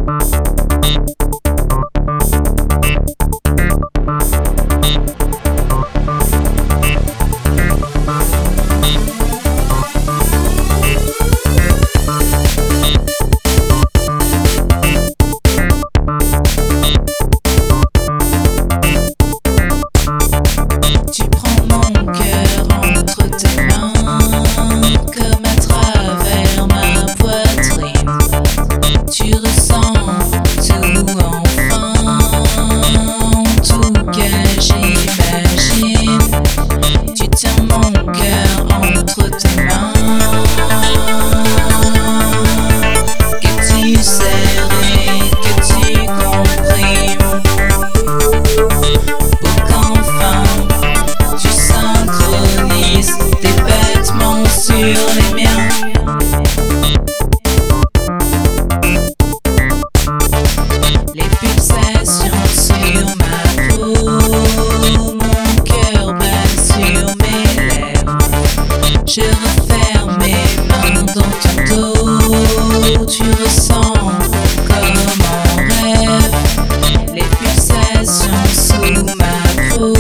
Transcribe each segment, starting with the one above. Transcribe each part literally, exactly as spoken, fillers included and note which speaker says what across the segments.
Speaker 1: Je referme mes mains dans ton dos. Tu ressens comme en rêve les pulsations sous ma peau.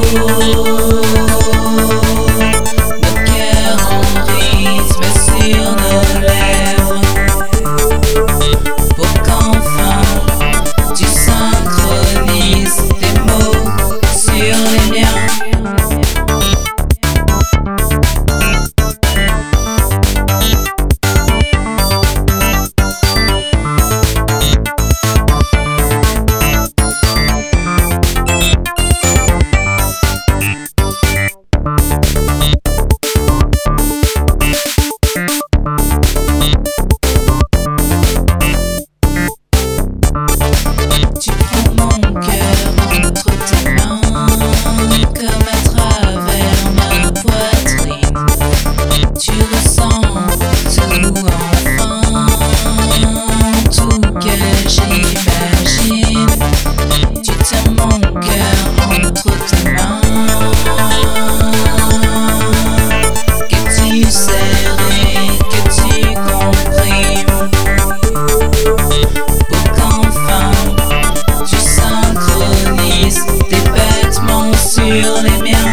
Speaker 1: Nos cœurs en rythme sur nos lèvres, pour qu'enfin tu synchronises tes mots sur les miens. Sur les miens.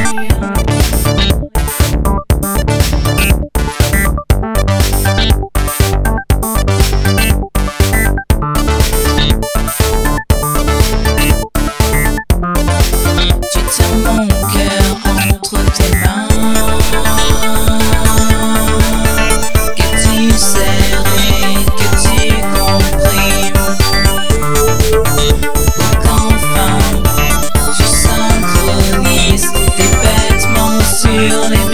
Speaker 1: Tu tiens mon cœur entre tes mains, que tu serres, que tu comprimes, pour qu'enfin tu synchronises tes vêtements sur les